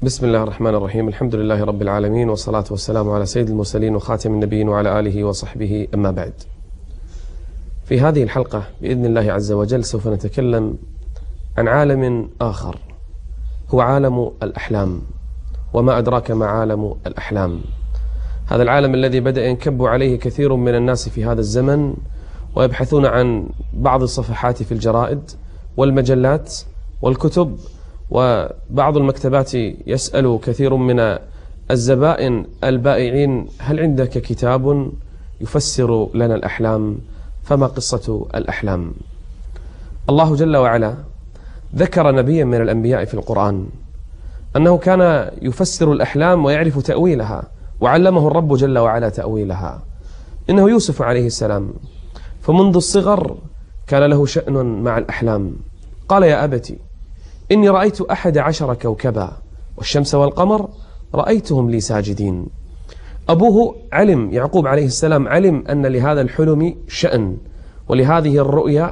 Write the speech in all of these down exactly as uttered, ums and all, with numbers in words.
بسم الله الرحمن الرحيم. الحمد لله رب العالمين، والصلاة والسلام على سيد المرسلين وخاتم النبيين وعلى آله وصحبه، أما بعد. في هذه الحلقة بإذن الله عز وجل سوف نتكلم عن عالم آخر، هو عالم الأحلام. وما أدراك ما عالم الأحلام؟ هذا العالم الذي بدأ ينكب عليه كثير من الناس في هذا الزمن، ويبحثون عن بعض الصفحات في الجرائد والمجلات والكتب، وبعض المكتبات يسأل كثير من الزبائن البائعين: هل عندك كتاب يفسر لنا الأحلام؟ فما قصة الأحلام؟ الله جل وعلا ذكر نبيا من الأنبياء في القرآن أنه كان يفسر الأحلام ويعرف تأويلها، وعلمه الرب جل وعلا تأويلها. إنه يوسف عليه السلام، فمنذ الصغر كان له شأن مع الأحلام. قال: يا أبتي إني رأيت أحد عشر كوكبا والشمس والقمر رأيتهم لي ساجدين. أبوه علم، يعقوب عليه السلام علم أن لهذا الحلم شأن ولهذه الرؤيا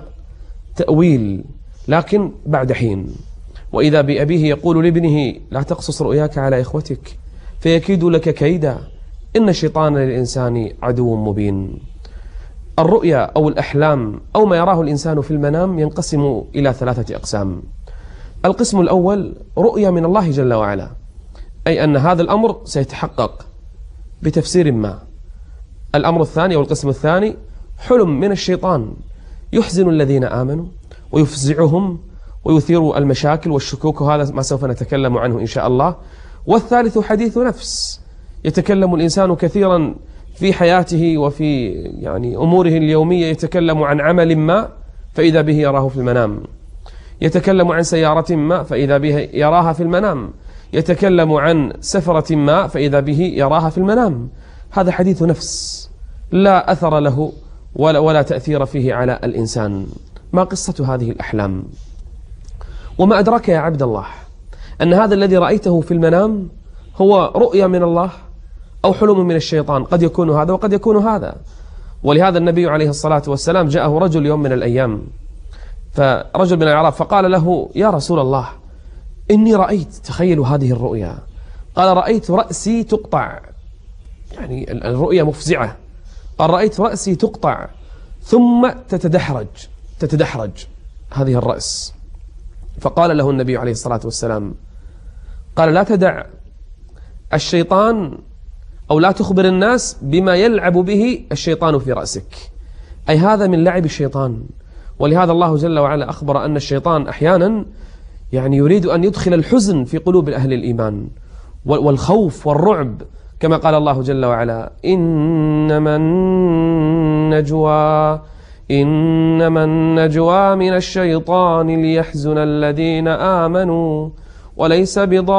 تأويل، لكن بعد حين. وإذا بأبيه يقول لابنه: لا تقصص رؤياك على إخوتك فيكيد لك كيدا، إن الشيطان للإنسان عدو مبين. الرؤيا أو الأحلام أو ما يراه الإنسان في المنام ينقسم إلى ثلاثة أقسام. القسم الأول رؤيا من الله جل وعلا، أي أن هذا الأمر سيتحقق بتفسير ما. الأمر الثاني أو القسم الثاني حلم من الشيطان يحزن الذين آمنوا ويفزعهم ويثير المشاكل والشكوك، وهذا ما سوف نتكلم عنه إن شاء الله. والثالث حديث نفس، يتكلم الإنسان كثيرا في حياته وفي يعني أموره اليومية، يتكلم عن عمل ما فإذا به يراه في المنام، يتكلم عن سيارة ما فإذا به يراها في المنام، يتكلم عن سفرة ما فإذا به يراها في المنام. هذا حديث نفس لا أثر له ولا, ولا تأثير فيه على الإنسان. ما قصة هذه الأحلام؟ وما أدراك يا عبد الله أن هذا الذي رأيته في المنام هو رؤيا من الله أو حلم من الشيطان؟ قد يكون هذا وقد يكون هذا. ولهذا النبي عليه الصلاة والسلام جاءه رجل يوم من الأيام، فرجل من الأعراب فقال له: يا رسول الله إني رأيت، تخيلوا هذه الرؤيا، قال: رأيت رأسي تقطع، يعني الرؤيا مفزعة. قال: رأيت رأسي تقطع ثم تتدحرج تتدحرج هذه الرأس. فقال له النبي عليه الصلاة والسلام، قال: لا تدع الشيطان أو لا تخبر الناس بما يلعب به الشيطان في رأسك، أي هذا من لعب الشيطان. ولهذا الله جل وعلا أخبر أن الشيطان أحيانا يعني يريد أن يدخل الحزن في قلوب أهل الإيمان والخوف والرعب، كما قال الله جل وعلا: إنما النجوى إنما النجوى من الشيطان ليحزن الذين آمنوا وليس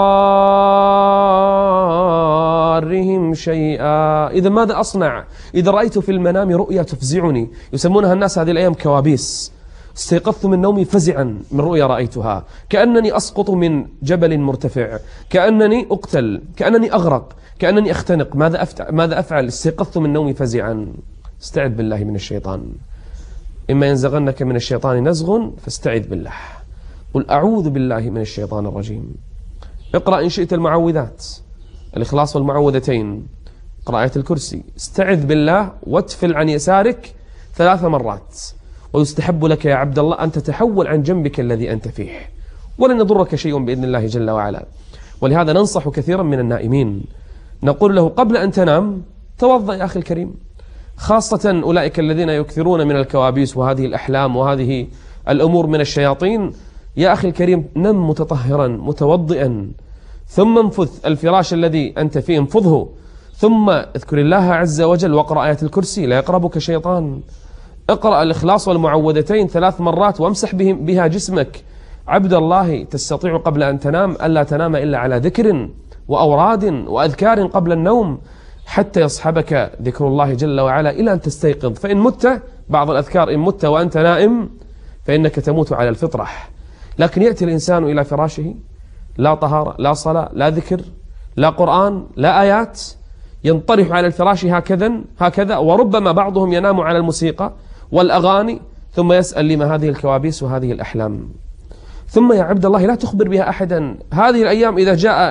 بضارهم شيئا. إذا ماذا أصنع إذا رأيت في المنام رؤيا تفزعني؟ يسمونها الناس هذه الأيام كوابيس. استيقظت من نومي فزعا من رؤيا رأيتها، كأنني أسقط من جبل مرتفع، كأنني أقتل، كأنني أغرق، كأنني أختنق. ماذا أفعل؟ ماذا أفعل؟ استيقظت من نومي فزعا. استعذ بالله من الشيطان. إما ينزغنك من الشيطان نزغ فاستعذ بالله، قل أعوذ بالله من الشيطان الرجيم. اقرأ إن شئت المعوذات، الإخلاص والمعوذتين، اقرأ آية الكرسي، استعذ بالله واتفل عن يسارك ثلاث مرات. ويستحب لك يا عبد الله أن تتحول عن جنبك الذي أنت فيه، ولن يضرك شيء بإذن الله جل وعلا. ولهذا ننصح كثيرا من النائمين، نقول له: قبل أن تنام توضأ يا أخي الكريم، خاصة أولئك الذين يكثرون من الكوابيس وهذه الأحلام وهذه الأمور من الشياطين. يا أخي الكريم، نم متطهرا متوضئا، ثم انفث الفراش الذي أنت فيه، انفضه، ثم اذكر الله عز وجل واقرأ آية الكرسي، لا يقربك شيطان. اقرأ الإخلاص والمعوذتين ثلاث مرات وامسح بها جسمك. عبد الله، تستطيع قبل أن تنام ألا تنام إلا على ذكر وأوراد وأذكار قبل النوم، حتى يصحبك ذكر الله جل وعلا إلى أن تستيقظ. فإن مت، بعض الأذكار إن مت وأنت نائم فإنك تموت على الفطرة. لكن يأتي الإنسان إلى فراشه لا طهارة، لا صلاة، لا ذكر، لا قرآن، لا آيات، ينطرح على الفراش هكذا هكذا وربما بعضهم ينام على الموسيقى والأغاني، ثم يسأل: لما هذه الكوابيس وهذه الأحلام؟ ثم يا عبد الله لا تخبر بها أحدا. هذه الأيام إذا جاء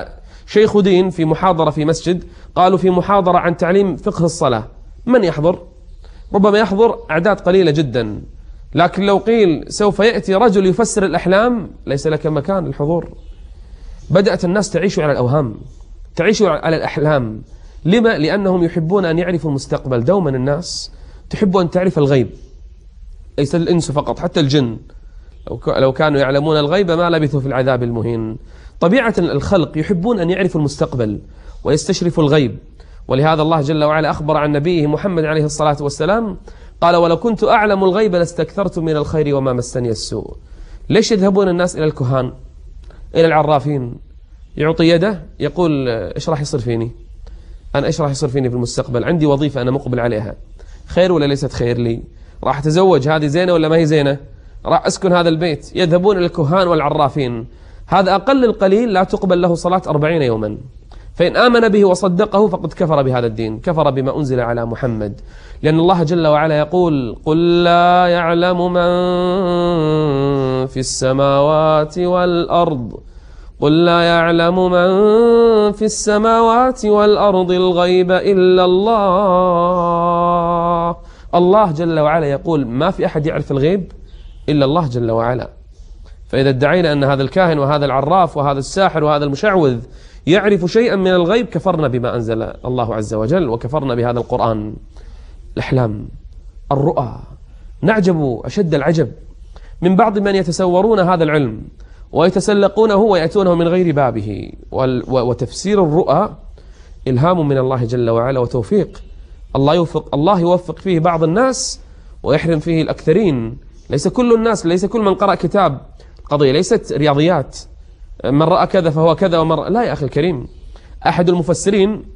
شيخ دين في محاضرة في مسجد، قالوا في محاضرة عن تعليم فقه الصلاة، من يحضر؟ ربما يحضر أعداد قليلة جدا، لكن لو قيل سوف يأتي رجل يفسر الأحلام ليس لك مكان الحضور. بدأت الناس تعيش على الأوهام، تعيش على الأحلام. لما؟ لأنهم يحبون أن يعرفوا المستقبل. دوما الناس تحب أن تعرف الغيب، ليس الإنس فقط، حتى الجن لو كانوا يعلمون الغيب ما لبثوا في العذاب المهين. طبيعة الخلق يحبون أن يعرفوا المستقبل ويستشرفوا الغيب، ولهذا الله جل وعلا أخبر عن نبيه محمد عليه الصلاة والسلام قال: ولو كنت أعلم الغيب لاستكثرت من الخير وما مسني السوء. ليش يذهبون الناس إلى الكهان، إلى العرافين؟ يعطي يده يقول إيش راح يصير فيني أنا، إيش راح يصير فيني في المستقبل، عندي وظيفة أنا مقبل عليها، خير ولا ليست خير لي، راح أتزوج، هذه زينة ولا ما هي زينة، راح أسكن هذا البيت. يذهبون إلى الكهان والعرافين. هذا أقل القليل لا تقبل له صلاة أربعين يوما، فإن آمن به وصدقه فقد كفر بهذا الدين، كفر بما أنزل على محمد. لأن الله جل وعلا يقول: قل لا يعلم من في السماوات والأرض قل لا يعلم من في السماوات والأرض الغيب إلا الله. الله جل وعلا يقول ما في أحد يعرف الغيب إلا الله جل وعلا. فإذا ادعينا أن هذا الكاهن وهذا العراف وهذا الساحر وهذا المشعوذ يعرف شيئا من الغيب كفرنا بما أنزل الله عز وجل، وكفرنا بهذا القرآن. الأحلام، الرؤى، نعجب أشد العجب من بعض من يتسورون هذا العلم ويتسلقونه ويأتونه من غير بابه. وتفسير الرؤى إلهام من الله جل وعلا وتوفيق. الله يوفق، الله يوفق فيه بعض الناس ويحرم فيه الأكثرين. ليس كل الناس، ليس كل من قرأ كتاب، قضية ليست رياضيات، من رأى كذا فهو كذا ومن رأى. لا يا أخي الكريم، أحد المفسرين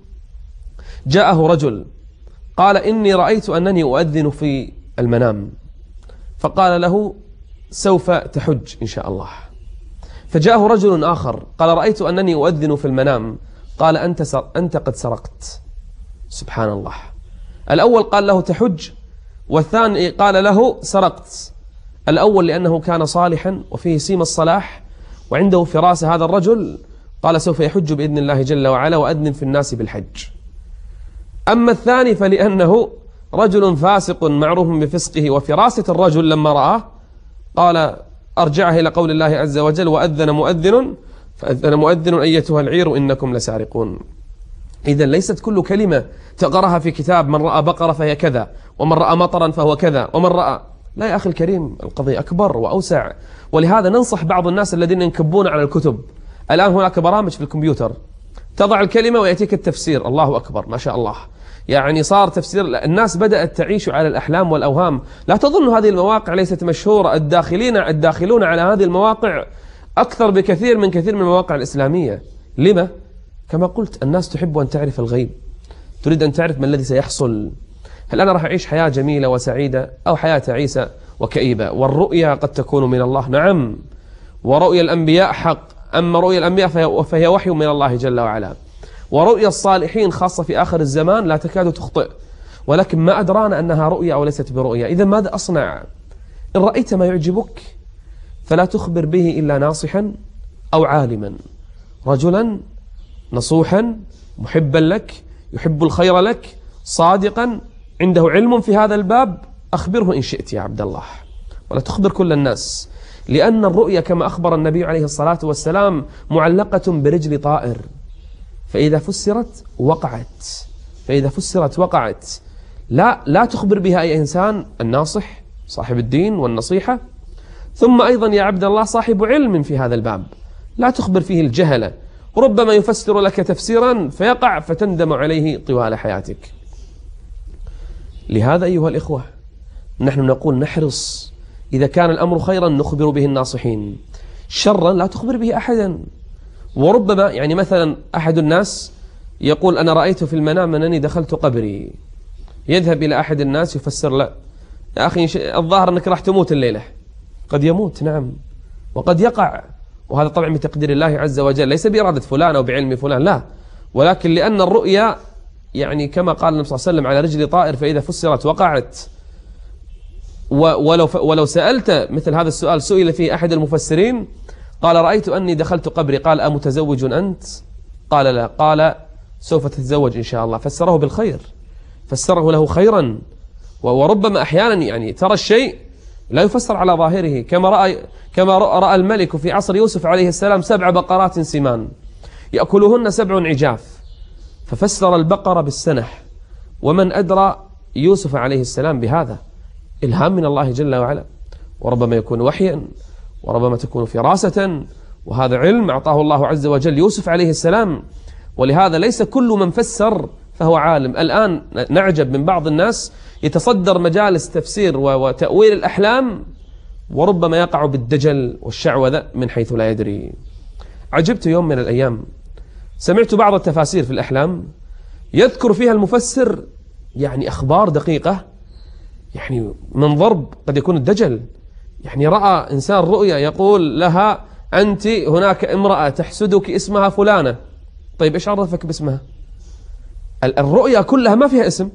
جاءه رجل قال: إني رأيت أنني أؤذن في المنام، فقال له: سوف تحج إن شاء الله. فجاءه رجل آخر قال: رأيت أنني أؤذن في المنام، قال: أنت, سر... أنت قد سرقت. سبحان الله. الأول قال له تحج، والثاني قال له سرقت. الأول لأنه كان صالحا وفيه سيم الصلاح وعنده فراسة، هذا الرجل قال: سوف يحج بإذن الله جل وعلا وأذن في الناس بالحج. أما الثاني فلأنه رجل فاسق معروف بفسقه وفراسة الرجل، لما رآه قال: أرجعه إلى قول الله عز وجل: وأذن مؤذن فأذن مؤذن أيتها العير إنكم لسارقون. إذا ليست كل كلمة تقرأها في كتاب من رأى بقرة فهي كذا، ومن رأى مطرا فهو كذا، ومن رأى. لا يا أخي الكريم، القضية أكبر وأوسع. ولهذا ننصح بعض الناس الذين ينكبون على الكتب. الآن هناك برامج في الكمبيوتر تضع الكلمة ويأتيك التفسير. الله أكبر، ما شاء الله. يعني صار تفسير. الناس بدأت تعيش على الأحلام والأوهام. لا تظن هذه المواقع ليست مشهورة. الداخلين الداخلون على هذه المواقع أكثر بكثير من كثير من المواقع الإسلامية. لما؟ كما قلت، الناس تحب أن تعرف الغيب، تريد أن تعرف ما الذي سيحصل. هل أنا راح أعيش حياة جميلة وسعيدة أو حياة تعيسة وكئيبة؟ والرؤيا قد تكون من الله، نعم، ورؤيا الأنبياء حق. أما رؤيا الأنبياء فهي وحي من الله جل وعلا، ورؤيا الصالحين خاصة في آخر الزمان لا تكاد تخطئ. ولكن ما أدرانا أنها رؤيا أو ليست برؤيا. إذا ماذا أصنع؟ إن رأيت ما يعجبك فلا تخبر به إلا ناصحا أو عالما، رجلا نصوحا محبا لك يحب الخير لك صادقا عنده علم في هذا الباب، أخبره إن شئت يا عبد الله، ولا تخبر كل الناس. لأن الرؤيا كما أخبر النبي عليه الصلاة والسلام معلقة برجل طائر، فإذا فسرت وقعت، فإذا فسرت وقعت. لا لا تخبر بها أي إنسان، الناصح صاحب الدين والنصيحة، ثم أيضا يا عبد الله صاحب علم في هذا الباب، لا تخبر فيه الجهلة. ربما يفسر لك تفسيرا فيقع فتندم عليه طوال حياتك. لهذا أيها الإخوة نحن نقول نحرص، إذا كان الأمر خيرا نخبر به الناصحين، شرا لا تخبر به أحدا. وربما يعني مثلا أحد الناس يقول: أنا رأيت في المنام أنني دخلت قبري، يذهب إلى أحد الناس يفسر له: يا أخي الظاهر أنك راح تموت الليلة. قد يموت، نعم، وقد يقع، وهذا طبعا بتقدير الله عز وجل، ليس بإرادة فلان أو بعلم فلان، لا، ولكن لأن الرؤيا يعني كما قال النبي صلى الله عليه وسلم على رجل طائر فإذا فسرت وقعت. ولو ولو سألت مثل هذا السؤال، سئل فيه أحد المفسرين قال: رأيت أني دخلت قبري، قال: أمتزوج أنت؟ قال لا، قال سوف تتزوج إن شاء الله، فسره بالخير، فسره له خيرا. وربما أحيانا يعني ترى الشيء لا يفسر على ظاهره، كما رأى كما رأى الملك في عصر يوسف عليه السلام سبع بقرات سمان يأكلهن سبع عجاف، ففسر البقرة بالسنح. ومن أدرى يوسف عليه السلام بهذا؟ إلهام من الله جل وعلا، وربما يكون وحيا، وربما تكون فراسة، وهذا علم أعطاه الله عز وجل يوسف عليه السلام. ولهذا ليس كل من فسر فهو عالم. الآن نعجب من بعض الناس يتصدر مجالس تفسير وتأويل الأحلام، وربما يقع بالدجل والشعوذة من حيث لا يدري. عجبت يوم من الأيام سمعت بعض التفاسير في الأحلام يذكر فيها المفسر يعني أخبار دقيقة، يعني من ضرب قد يكون الدجل. يعني رأى إنسان رؤيا يقول لها أنت هناك امرأة تحسدك اسمها فلانة. طيب إيش عرفك باسمها؟ الرؤيا كلها ما فيها اسم،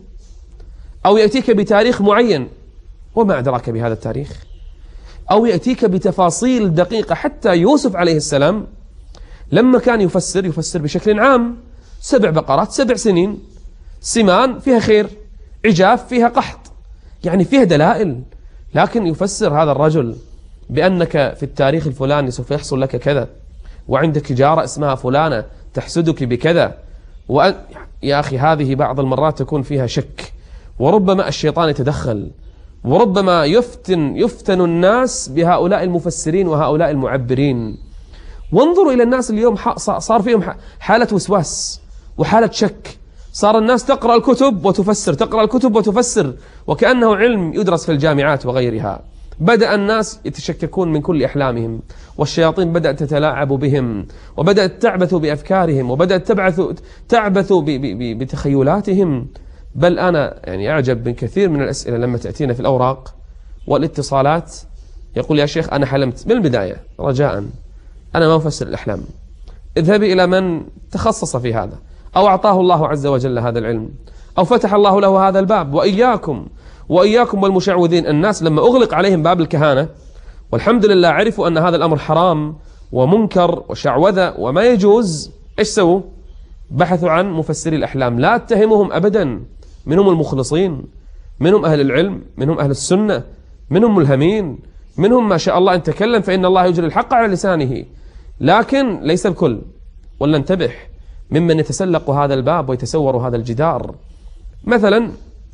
أو يأتيك بتاريخ معين وما أدراك بهذا التاريخ، أو يأتيك بتفاصيل دقيقة. حتى يوسف عليه السلام لما كان يفسر يفسر بشكل عام، سبع بقرات سبع سنين سمان فيها خير، عجاف فيها قحط، يعني فيها دلائل. لكن يفسر هذا الرجل بأنك في التاريخ الفلاني سوف يحصل لك كذا، وعندك جارة اسمها فلانة تحسدك بكذا. وأن يا أخي هذه بعض المرات تكون فيها شك، وربما الشيطان يتدخل، وربما يفتن يفتن الناس بهؤلاء المفسرين وهؤلاء المعبرين. وانظروا إلى الناس اليوم، صار فيهم حالة وسواس وحالة شك. صار الناس تقرأ الكتب وتفسر، تقرأ الكتب وتفسر، وكأنه علم يدرس في الجامعات وغيرها. بدأ الناس يتشككون من كل أحلامهم، والشياطين بدأت تتلاعب بهم، وبدأت تعبث بأفكارهم، وبدأت تبعث تعبث بتخيلاتهم. بل أنا يعني أعجب من كثير من الأسئلة لما تأتينا في الأوراق والاتصالات، يقول يا شيخ أنا حلمت. من البداية رجاء، أنا ما أفسر الأحلام، اذهبي إلى من تخصص في هذا، أو أعطاه الله عز وجل هذا العلم، أو فتح الله له هذا الباب. وإياكم وإياكم والمشعوذين. الناس لما أغلق عليهم باب الكهانة والحمد لله عرفوا أن هذا الأمر حرام ومنكر وشعوذة وما يجوز، إيش سووا؟ بحثوا عن مفسري الأحلام. لا اتهمهم أبدا، منهم المخلصين، منهم أهل العلم، منهم أهل السنة، منهم ملهمين، منهم ما شاء الله أن تكلم فإن الله يجري الحق على لسانه. لكن ليس الكل. ولننتبه ممن يتسلق هذا الباب ويتسور هذا الجدار. مثلا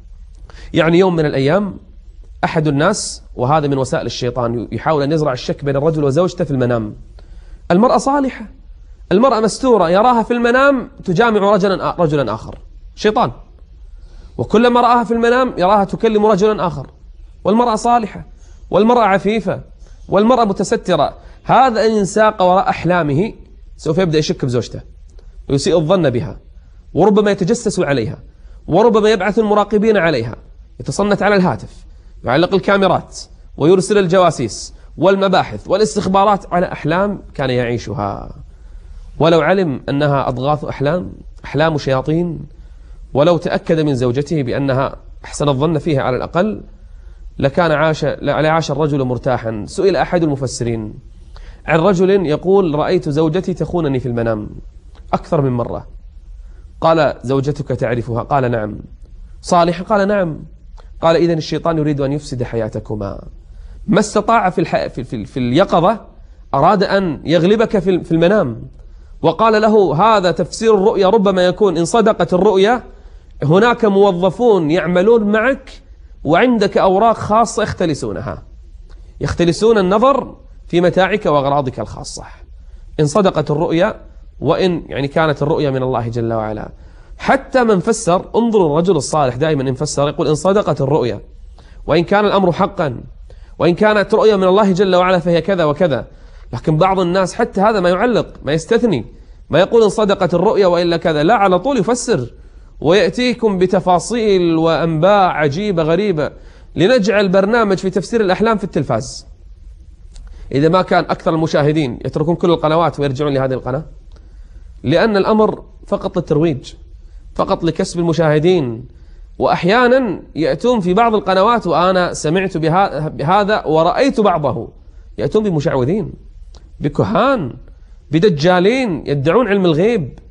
يعني يوم من الأيام أحد الناس، وهذا من وسائل الشيطان، يحاول أن يزرع الشك بين الرجل وزوجته في المنام. المرأة صالحة، المرأة مستورة، يراها في المنام تجامع رجلا رجلا آخر، شيطان. وكلما رآها في المنام يراها تكلم رجلا آخر. والمرأة صالحة، والمرأة عفيفة، والمرأة متسترة. هذا إن ساق وراء أحلامه سوف يبدأ يشك بزوجته ويسيء الظن بها، وربما يتجسس عليها، وربما يبعث المراقبين عليها، يتصنت على الهاتف، يعلق الكاميرات، ويرسل الجواسيس والمباحث والاستخبارات على أحلام كان يعيشها. ولو علم أنها أضغاث أحلام، أحلام شياطين، ولو تأكد من زوجته بأنها أحسن الظن فيها على الأقل، لكان عاش لعاش الرجل مرتاحا. سئل أحد المفسرين عن رجل يقول رأيت زوجتي تخونني في المنام أكثر من مرة. قال زوجتك تعرفها؟ قال نعم. صالحة؟ قال نعم. قال إذن الشيطان يريد أن يفسد حياتكما. ما استطاع في, الح... في, في, في اليقظة، أراد أن يغلبك في, في المنام. وقال له هذا تفسير الرؤيا، ربما يكون إن صدقت الرؤيا هناك موظفون يعملون معك وعندك أوراق خاصة يختلسونها، يختلسون النظر في متاعك وأغراضك الخاصة. إن صدقت الرؤيا، وإن يعني كانت الرؤيا من الله جل وعلا. حتى من فسر، انظروا الرجل الصالح دائما إن فسر يقول إن صدقت الرؤيا، وإن كان الأمر حقا، وإن كانت رؤيا من الله جل وعلا فهي كذا وكذا. لكن بعض الناس حتى هذا ما يعلق، ما يستثني، ما يقول إن صدقت الرؤيا وإلا كذا، لا، على طول يفسر ويأتيكم بتفاصيل وأنباء عجيبة غريبة. لنجعل برنامج في تفسير الأحلام في التلفاز، إذا ما كان أكثر المشاهدين يتركون كل القنوات ويرجعون لهذه القناة، لأن الأمر فقط للترويج، فقط لكسب المشاهدين. وأحيانا يأتون في بعض القنوات، وأنا سمعت بهذا ورأيت بعضه، يأتون بمشعوذين، بكهان، بدجالين يدعون علم الغيب،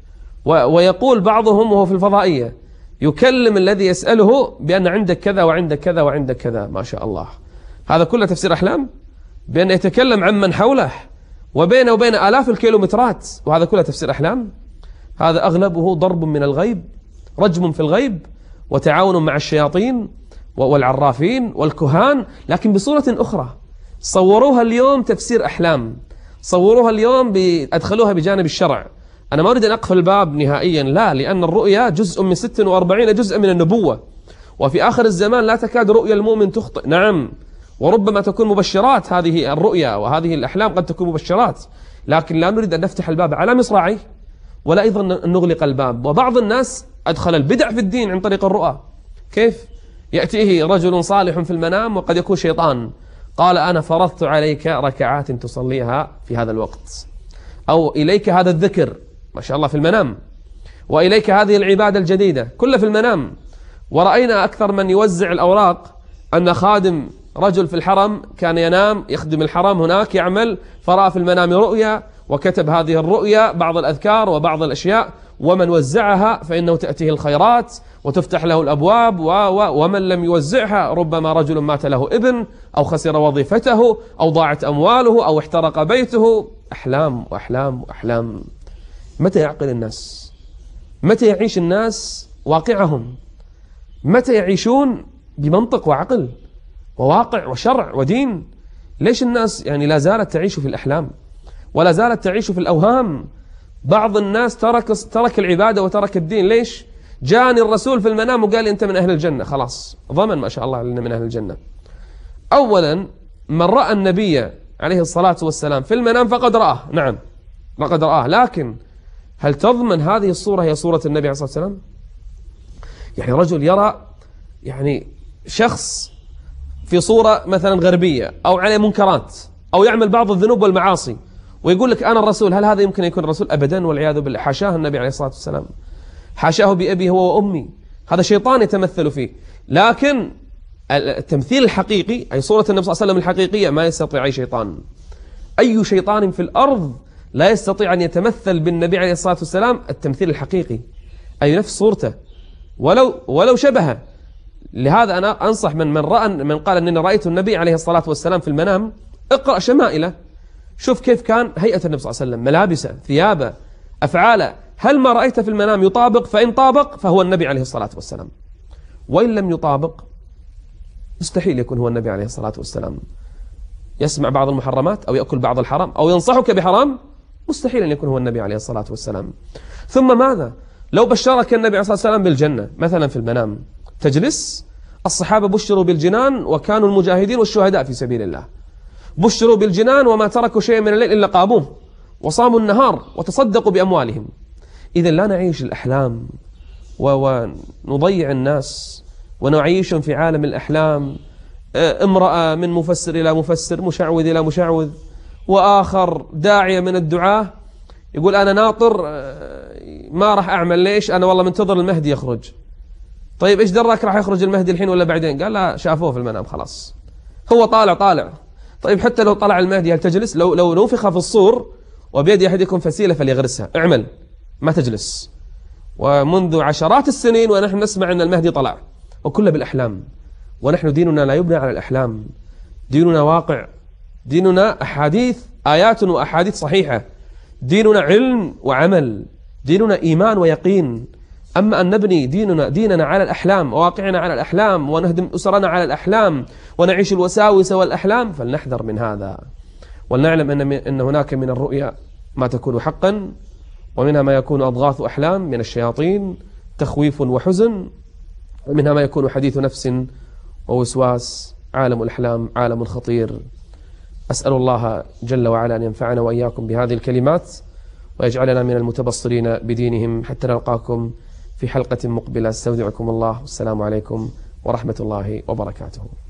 ويقول بعضهم وهو في الفضائية يكلم الذي يسأله بأن عندك كذا وعندك كذا وعندك كذا. ما شاء الله، هذا كله تفسير أحلام؟ بأن يتكلم عن من حوله وبينه وبين آلاف الكيلومترات، وهذا كله تفسير أحلام؟ هذا أغلبه ضرب من الغيب، رجم في الغيب، وتعاون مع الشياطين والعرافين والكهان، لكن بصورة أخرى. صوروها اليوم تفسير أحلام، صوروها اليوم أدخلوها بجانب الشرع. أنا ما أريد أن أقفل الباب نهائيا، لا، لأن الرؤيا جزء من ستة وأربعين جزء من النبوة، وفي آخر الزمان لا تكاد رؤيا المؤمن تخطئ. نعم، وربما تكون مبشرات هذه الرؤيا وهذه الأحلام، قد تكون مبشرات، لكن لا نريد أن نفتح الباب على مصراعيه ولا أيضا أن نغلق الباب. وبعض الناس أدخل البدع في الدين عن طريق الرؤى. كيف؟ يأتيه رجل صالح في المنام وقد يكون شيطان، قال أنا فرضت عليك ركعات تصليها في هذا الوقت، أو إليك هذا الذكر، ما شاء الله، في المنام، وإليك هذه العبادة الجديدة، كلها في المنام. ورأينا أكثر من يوزع الأوراق أن خادم رجل في الحرم كان ينام يخدم الحرم هناك يعمل، فرأى في المنام رؤيا وكتب هذه الرؤيا بعض الأذكار وبعض الأشياء، ومن وزعها فإنه تأتيه الخيرات وتفتح له الأبواب، و و ومن لم يوزعها ربما رجل مات له ابن، أو خسر وظيفته، أو ضاعت أمواله، أو احترق بيته. أحلام وأحلام وأحلام. متى يعقل الناس؟ متى يعيش الناس واقعهم؟ متى يعيشون بمنطق وعقل وواقع وشرع ودين؟ ليش الناس يعني لا زالت تعيش في الأحلام ولا زالت تعيش في الأوهام؟ بعض الناس ترك ترك العبادة وترك الدين. ليش؟ جاني الرسول في المنام وقال لي أنت من أهل الجنة، خلاص ضمن ما شاء الله لنا من أهل الجنة. أولا، من رأى النبي عليه الصلاة والسلام في المنام فقد رآه، نعم فقد رآه، لكن هل تضمن هذه الصورة هي صورة النبي عليه الصلاة والسلام؟ يعني رجل يرى يعني شخص في صورة مثلا غربية أو عليه منكرات أو يعمل بعض الذنوب والمعاصي ويقول لك أنا الرسول، هل هذا يمكن يكون الرسول؟ أبدا، والعياذ بالله، حاشاه النبي عليه الصلاة والسلام، حاشاه بأبي هو وأمي، هذا شيطان يتمثل فيه. لكن التمثيل الحقيقي أي صورة النبي صلى الله عليه وسلم الحقيقية ما يستطيع أي شيطان، أي شيطان في الأرض لا يستطيع أن يتمثل بالنبي عليه الصلاة والسلام التمثيل الحقيقي، أي نفس صورته ولو ولو شبهه. لهذا أنا أنصح من من رأى من قال أنني رأيت النبي عليه الصلاة والسلام في المنام، اقرأ شمائله، شوف كيف كان هيئة النبي صلى الله عليه وسلم، ملابسه، ثيابه، أفعاله، هل ما رأيت في المنام يطابق؟ فإن طابق فهو النبي عليه الصلاة والسلام، وإن لم يطابق مستحيل يكون هو النبي عليه الصلاة والسلام. يسمع بعض المحرمات أو يأكل بعض الحرام أو ينصحك بحرام، مستحيل أن يكون هو النبي عليه الصلاة والسلام. ثم ماذا؟ لو بشرك النبي عليه الصلاة والسلام بالجنة مثلا في المنام، تجلس؟ الصحابة بشروا بالجنان وكانوا المجاهدين والشهداء في سبيل الله، بشروا بالجنان وما تركوا شيئا من الليل إلا قاموه وصاموا النهار وتصدقوا بأموالهم. إذا لا نعيش الأحلام ونضيع الناس ونعيشهم في عالم الأحلام، امرأة من مفسر إلى مفسر، مشعوذ إلى مشعوذ، وآخر داعية من الدعاة يقول أنا ناطر ما راح أعمل، ليش؟ أنا والله منتظر المهدي يخرج. طيب إيش دراك راح يخرج المهدي الحين ولا بعدين؟ قال لا، شافوه في المنام خلاص، هو طالع طالع. طيب حتى لو طلع المهدي هل تجلس؟ لو لو نفخ في الصور وبيد أحدكم فسيلة فليغرسها، اعمل، ما تجلس. ومنذ عشرات السنين ونحن نسمع أن المهدي طلع، وكله بالأحلام. ونحن ديننا لا يبنى على الأحلام، ديننا واقع، ديننا أحاديث، آيات وأحاديث صحيحة، ديننا علم وعمل، ديننا إيمان ويقين. أما أن نبني ديننا ديننا على الأحلام، وواقعنا على الأحلام، ونهدم أسرنا على الأحلام، ونعيش الوساوس والأحلام، فلنحذر من هذا، ولنعلم أن أن هناك من الرؤيا ما تكون حقا، ومنها ما يكون أضغاث أحلام من الشياطين، تخويف وحزن، ومنها ما يكون حديث نفس ووسواس. عالم الأحلام عالم خطير. أسأل الله جل وعلا أن ينفعنا وإياكم بهذه الكلمات، ويجعلنا من المتبصرين بدينهم، حتى نلقاكم في حلقة مقبلة. استودعكم الله، والسلام عليكم ورحمة الله وبركاته.